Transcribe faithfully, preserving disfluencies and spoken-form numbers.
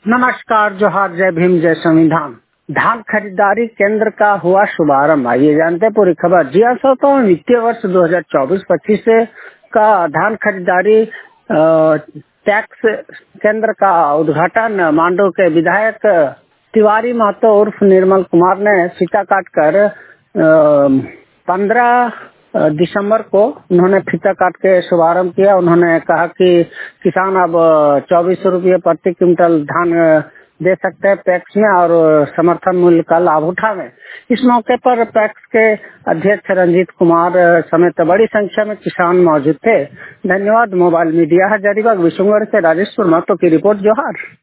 नमस्कार, जोहार, जय भीम, जय संविधान। धान खरीदारी केंद्र का हुआ शुभारंभ। आइए जानते हैं पूरी खबर। जी हाँ दोस्तों, वित्तीय वर्ष दो हज़ार चौबीस पच्चीस का धान खरीदारी टैक्स केंद्र का उद्घाटन मांडू के विधायक तिवारी महतो उर्फ निर्मल कुमार ने फीता काट कर पंद्रह दिसंबर को उन्होंने फीता काट के शुभारंभ किया। उन्होंने कहा कि किसान अब चौबीस सौ रुपये प्रति क्विंटल धान दे सकते हैं पैक्स में और समर्थन मूल्य का लाभ उठावें। इस मौके पर पैक्स के अध्यक्ष रंजीत कुमार समेत बड़ी संख्या में किसान मौजूद थे। धन्यवाद। मोबाइल मीडिया हजारीबाग विशुनगढ़ से राजेश्वर महतो की रिपोर्ट। जोहार।